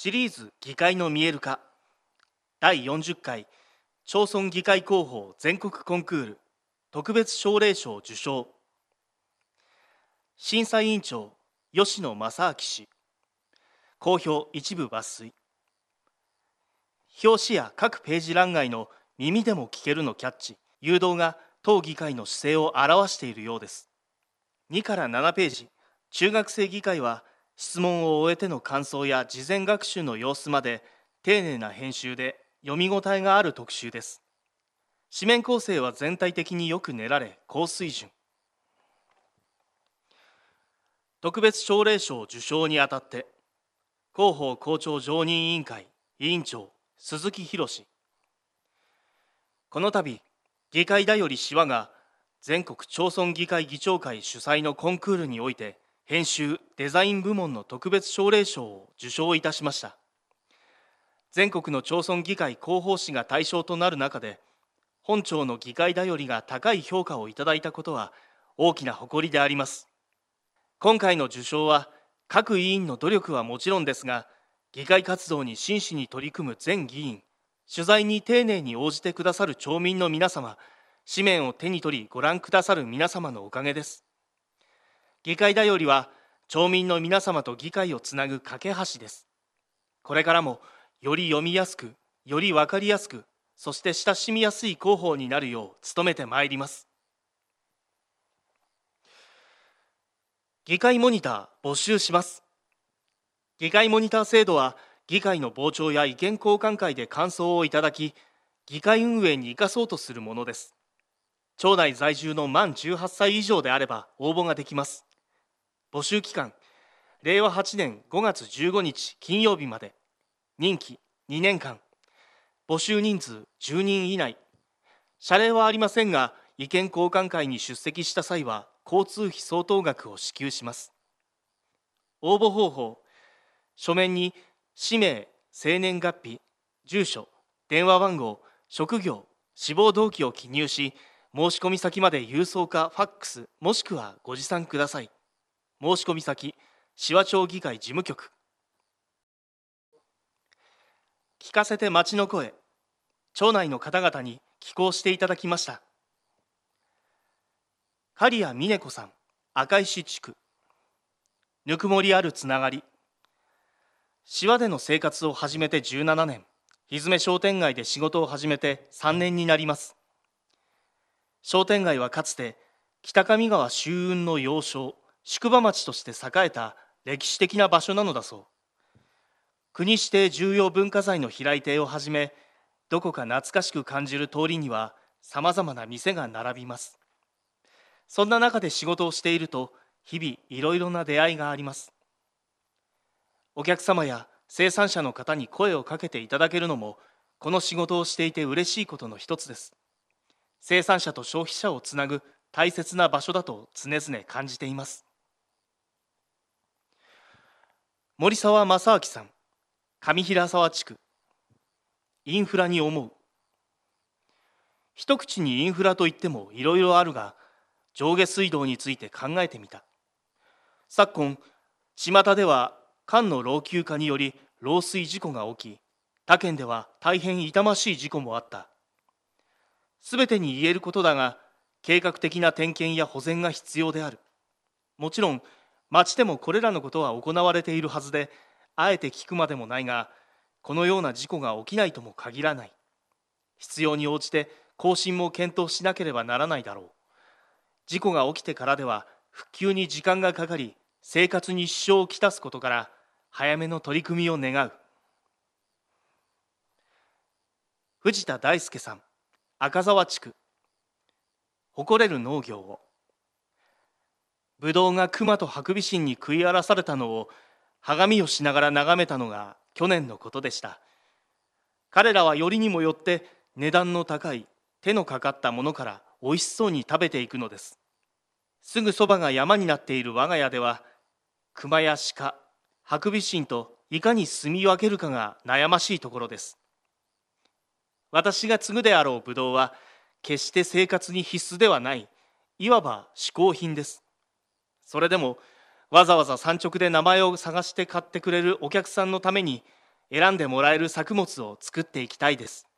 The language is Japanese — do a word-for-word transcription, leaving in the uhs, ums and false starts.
シリーズ議会の見える化だいよんじゅっかい町村議会広報全国コンクール特別奨励賞受賞。審査委員長吉野正明氏。公表一部抜粋。表紙や各ページ欄外の耳でも聞けるのキャッチ誘導が当議会の姿勢を表しているようです。にからななページ中学生議会は質問を終えての感想や事前学習の様子まで丁寧な編集で読み応えがある特集です。紙面構成は全体的によく練られ高水準。特別奨励賞受賞にあたって広報校長常任委員会委員長鈴木博。この度議会だよりしわが全国町村議会議長会主催のコンクールにおいて編集・デザイン部門の特別奨励賞を受賞いたしました。全国の町村議会広報誌が対象となる中で本庁の議会だよりが高い評価をいただいたことは大きな誇りであります。今回の受賞は各委員の努力はもちろんですが、議会活動に真摯に取り組む全議員、取材に丁寧に応じてくださる町民の皆様、紙面を手に取りご覧くださる皆様のおかげです。議会だよりは町民の皆様と議会をつなぐ架け橋です。これからもより読みやすく、より分かりやすく、そして親しみやすい広報になるよう努めてまいります。議会モニター募集します。議会モニター制度は議会の傍聴や意見交換会で感想をいただき、議会運営に生かそうとするものです。町内在住の満じゅうはっさい以上であれば応募ができます。募集期間、れいわはちねんごがつじゅうごにち金曜日まで。任期にねんかん。募集人数じゅうにん以内。謝礼はありませんが、意見交換会に出席した際は交通費相当額を支給します。応募方法、書面に氏名、生年月日、住所、電話番号、職業、志望動機を記入し、申込先まで郵送かファックスもしくはご持参ください。申込先、紫波町議会事務局。聞かせて町の声、町内の方々に寄稿していただきました。刈谷美音子さん、赤石地区。ぬくもりあるつながり。紫波での生活を始めてじゅうななねん、ひづめ商店街で仕事を始めてさんねんになります。商店街はかつて北上川周運の要衝、宿場町として栄えた歴史的な場所なのだそう。国指定重要文化財の平井邸をはじめ、どこか懐かしく感じる通りにはさまざまな店が並びます。そんな中で仕事をしていると日々いろいろな出会いがあります。お客様や生産者の方に声をかけていただけるのもこの仕事をしていて嬉しいことの一つです。生産者と消費者をつなぐ大切な場所だと常々感じています。森沢正明さん、上平沢地区。インフラに思う。一口にインフラといってもいろいろあるが、上下水道について考えてみた。昨今、巷では管の老朽化により漏水事故が起き、他県では大変痛ましい事故もあった。すべてに言えることだが、計画的な点検や保全が必要である。もちろん、町でもこれらのことは行われているはずで、あえて聞くまでもないが、このような事故が起きないとも限らない。必要に応じて更新も検討しなければならないだろう。事故が起きてからでは復旧に時間がかかり、生活に支障をきたすことから、早めの取り組みを願う。藤田大輔さん、赤沢地区。誇れる農業を。ぶどうが熊とハクビシンに食い荒らされたのを鏡をしながら眺めたのが去年のことでした。彼らはよりにもよって値段の高い手のかかったものからおいしそうに食べていくのです。すぐそばが山になっている我が家では、熊や鹿、ハクビシンといかに住み分けるかが悩ましいところです。私が継ぐであろうブドウは決して生活に必須ではない、いわば嗜好品です。それでもわざわざ産直で名前を探して買ってくれるお客さんのために選んでもらえる作物を作っていきたいです。